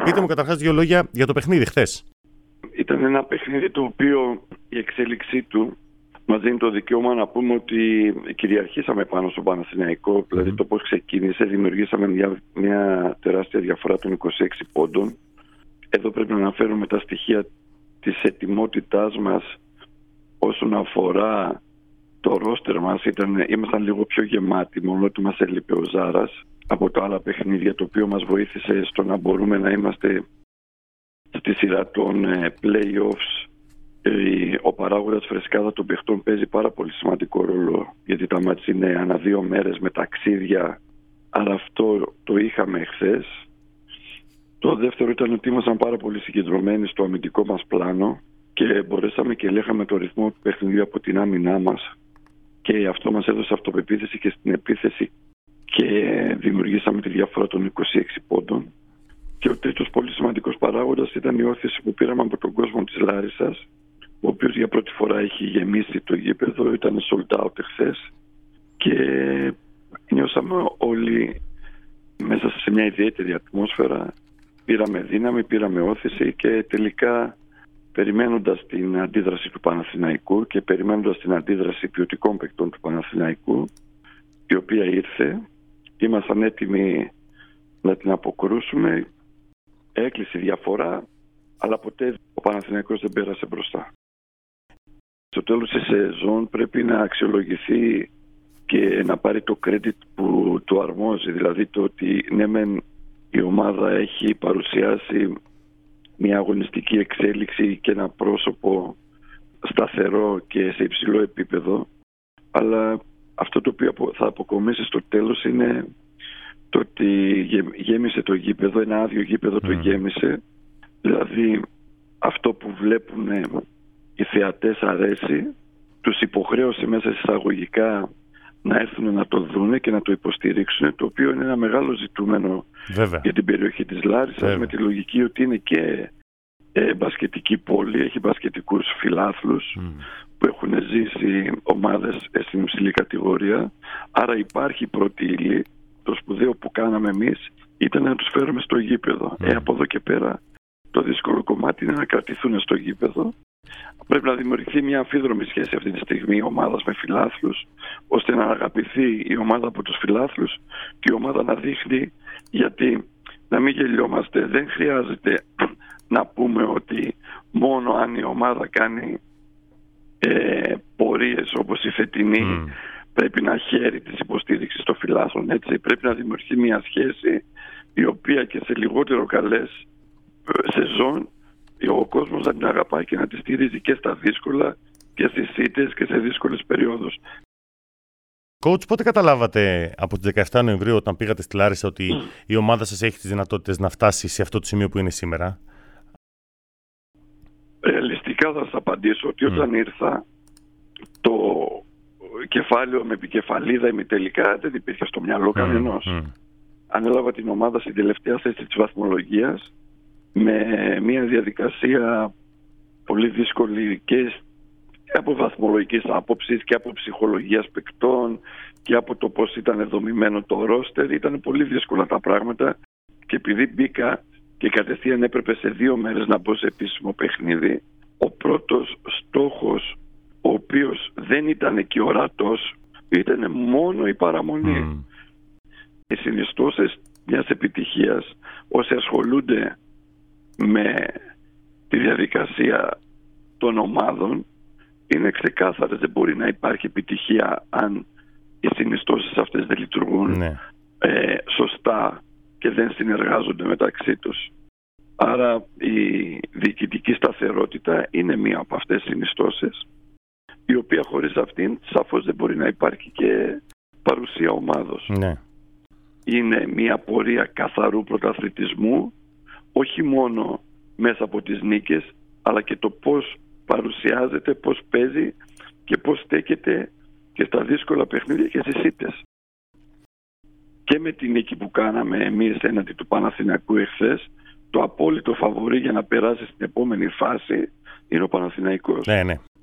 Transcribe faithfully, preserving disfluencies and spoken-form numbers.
Πείτε μου καταρχάς δύο λόγια για το παιχνίδι χθες. Ήταν ένα παιχνίδι το οποίο η εξέλιξή του μας δίνει το δικαίωμα να πούμε ότι κυριαρχήσαμε πάνω στον Παναθηναϊκό. Mm-hmm. Δηλαδή το πώς ξεκίνησε, δημιουργήσαμε μια, μια τεράστια διαφορά των είκοσι έξι πόντων. Εδώ πρέπει να αναφέρουμε τα στοιχεία της ετοιμότητάς μας όσον αφορά το ρόστερ μας. Ήταν, ήμασταν λίγο πιο γεμάτοι, μόνο ότι μας έλειπε ο Ζάρας από τα άλλα παιχνίδια, το οποίο μας βοήθησε στο να μπορούμε να είμαστε στη σειρά των play-offs. Ο παράγοντας φρεσκάδα των παιχτών παίζει πάρα πολύ σημαντικό ρόλο, γιατί τα μάτς είναι ανά δύο μέρες με ταξίδια, άρα αυτό το είχαμε χθες. Το δεύτερο ήταν ότι ήμασταν πάρα πολύ συγκεντρωμένοι στο αμυντικό μας πλάνο και μπορέσαμε και ελέγχαμε το ρυθμό του παιχνιδιού από την άμυνά μας, και αυτό μας έδωσε αυτοπεποίθηση και στην επίθεση και δημιουργήσαμε τη διαφορά των είκοσι έξι πόντων. Και ο τρίτος πολύ σημαντικός παράγοντας ήταν η όθηση που πήραμε από τον κόσμο της Λάρισσας, ο οποίος για πρώτη φορά έχει γεμίσει το γήπεδο, ήταν sold out εχθές και νιώσαμε όλοι μέσα σε μια ιδιαίτερη ατμόσφαιρα. Πήραμε δύναμη, πήραμε όθηση και τελικά, περιμένοντας την αντίδραση του Παναθηναϊκού και περιμένοντας την αντίδραση ποιοτικών παικτών του Παναθηναϊκού, η οποία ήρθε, ήμασταν έτοιμοι να την αποκρούσουμε. Έκλεισε η διαφορά, αλλά ποτέ ο Παναθηναϊκός δεν πέρασε μπροστά. Στο τέλος της σεζόν πρέπει να αξιολογηθεί και να πάρει το credit που του αρμόζει. Δηλαδή το ότι ναι μεν η ομάδα έχει παρουσιάσει μια αγωνιστική εξέλιξη και ένα πρόσωπο σταθερό και σε υψηλό επίπεδο, αλλά αυτό το οποίο θα αποκομίσει στο τέλος είναι το ότι γέμισε το γήπεδο, ένα άδειο γήπεδο mm. το γέμισε. Δηλαδή αυτό που βλέπουν οι θεατές αρέσει, τους υποχρέωσε μέσα εισαγωγικά να έρθουν να το δούνε και να το υποστηρίξουν, το οποίο είναι ένα μεγάλο ζητούμενο Βέβαια. για την περιοχή της Λάρισσας, Βέβαια. με τη λογική ότι είναι και ε, μπασκετική πόλη, έχει μπασκετικούς φιλάθλους mm. που έχουν ζήσει ομάδες στην υψηλή κατηγορία, άρα υπάρχει πρώτη ύλη. Το σπουδαίο που κάναμε εμείς ήταν να τους φέρουμε στο γήπεδο. Mm. Ε, από εδώ και πέρα το δύσκολο κομμάτι είναι να κρατηθούν στο γήπεδο. Πρέπει να δημιουργηθεί μια αμφίδρομη σχέση αυτή τη στιγμή ομάδας με φιλάθλους, ώστε να αγαπηθεί η ομάδα από τους φιλάθλους και η ομάδα να δείχνει, γιατί να μην γελιόμαστε, δεν χρειάζεται να πούμε ότι μόνο αν η ομάδα κάνει ε, πορείες όπως η φετινή mm. πρέπει να χαίρει της υποστήριξης των φιλάθλων. Έτσι, πρέπει να δημιουργηθεί μια σχέση η οποία και σε λιγότερο καλές σεζόν ο κόσμος να την αγαπάει και να τη στηρίζει και στα δύσκολα και στις ήττες και σε δύσκολες περιόδους. Coach, πότε καταλάβατε από τις δεκαεφτά Νοεμβρίου, όταν πήγατε στη Λάρισα, ότι mm. η ομάδα σας έχει τις δυνατότητες να φτάσει σε αυτό το σημείο που είναι σήμερα? Ρεαλιστικά θα σας απαντήσω ότι mm. όταν ήρθα, το κεφάλαιο με επικεφαλίδα ημιτελικά δεν υπήρχε στο μυαλό mm. κανενός. Mm. Ανέλαβα την ομάδα στην τελευταία θέση της βαθμολογίας, με μια διαδικασία πολύ δύσκολη και από βαθμολογικής άποψης και από ψυχολογίας παικτών και από το πώς ήταν δομημένο το ρόστερ. Ήταν πολύ δύσκολα τα πράγματα και επειδή μπήκα και κατευθείαν έπρεπε σε δύο μέρες να μπω σε επίσημο παιχνίδι, ο πρώτος στόχος, ο οποίος δεν ήταν και ορατός, ήταν μόνο η παραμονή. Mm. Οι συνιστώσεις μιας επιτυχίας, όσοι ασχολούνται με τη διαδικασία των ομάδων, είναι ξεκάθαρες. Δεν μπορεί να υπάρχει επιτυχία αν οι συνιστώσεις αυτές δεν λειτουργούν ναι. ε, σωστά και δεν συνεργάζονται μεταξύ τους. Άρα η διοικητική σταθερότητα είναι μία από αυτές τις συνιστώσεις, η οποία χωρίς αυτήν σαφώς δεν μπορεί να υπάρχει και παρουσία ομάδος. Ναι. Είναι μία πορεία καθαρού πρωταθλητισμού, όχι μόνο μέσα από τις νίκες, αλλά και το πώς παρουσιάζεται, πώς παίζει και πώς στέκεται και στα δύσκολα παιχνίδια και στις ήττες. Και με την νίκη που κάναμε εμείς έναντι του Παναθηναϊκού εχθές, το απόλυτο φαβορί για να περάσει στην επόμενη φάση είναι ο Παναθηναϊκός. Ναι, ναι.